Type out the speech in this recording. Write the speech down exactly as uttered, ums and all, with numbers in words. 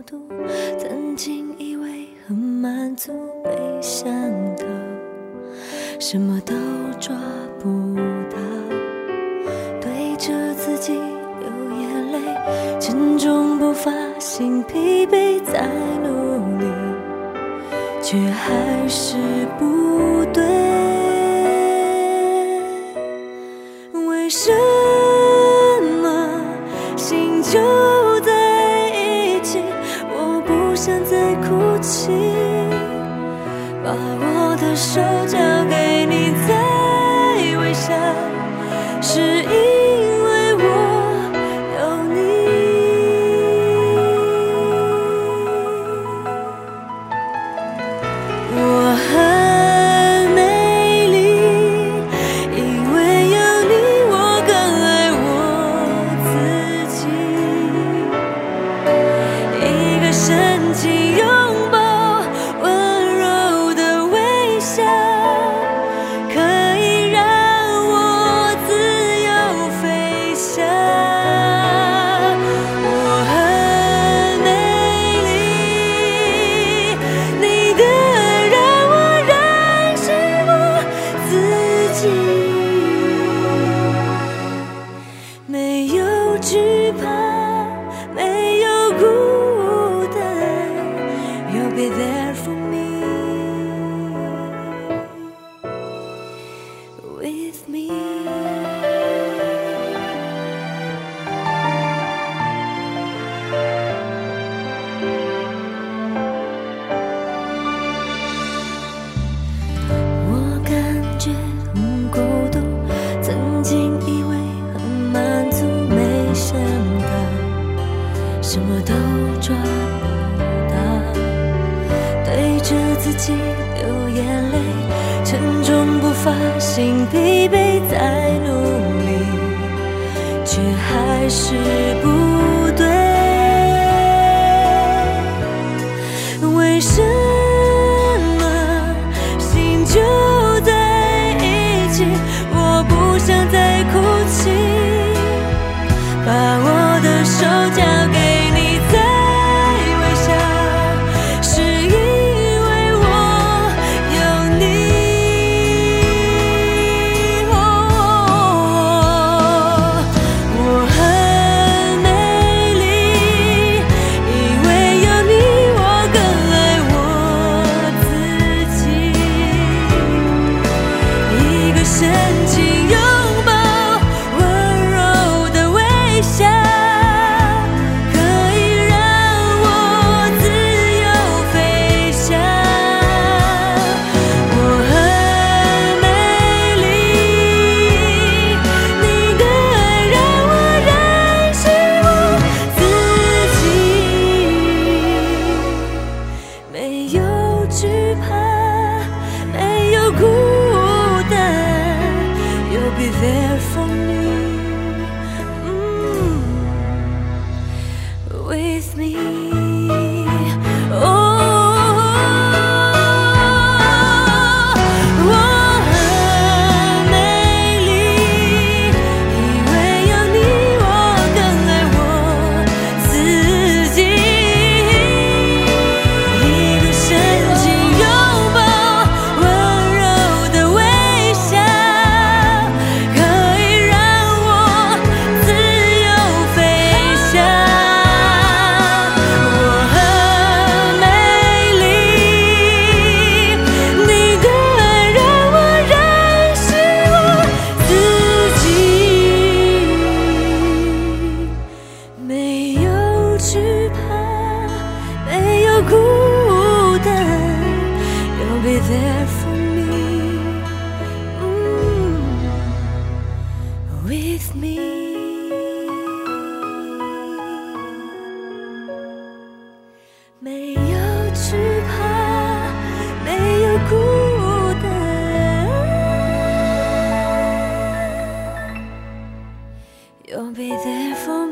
独，曾经以为很满足，没想到什么都抓不到，对着自己流眼泪，沉重不发心疲惫在努力，却还是不对。为什么心就在一起，我不想再哭泣，把我的手交给你再微笑，是因为我有你。我很美丽，因为有你我更爱我自己，一个深情拥抱，温柔的微笑，可以让我自由飞翔。我很美丽，你的爱让我认识我自己，没有惧怕，没有孤单。You'll be there for me, with me. 我感觉很孤独，曾经以为很满足，没想到什么都抓不到，对着自己流眼泪，沉重不发心疲惫在努力，却还是不对。为什么心就在一起，我不想再哭泣，把我的手交给你再微笑，是因为我有你。哦，我很美丽，因为有你我更爱我自己，一个深情拥抱，温柔的微笑，可以让我自由飞翔。我很美丽，你的爱让我认识我自己，没有惧怕，没有孤单。You'll be there for me, mm, with me. Oh, 我很美丽，因为有你我更爱我自己，一个深情拥抱，温柔的微笑，可以让我自由飞翔。我很美丽，你的爱让我认识我自己，没有惧怕，没有孤单。You'll be there for me, mm, with me. 没有惧怕，没有孤单。You'll be there for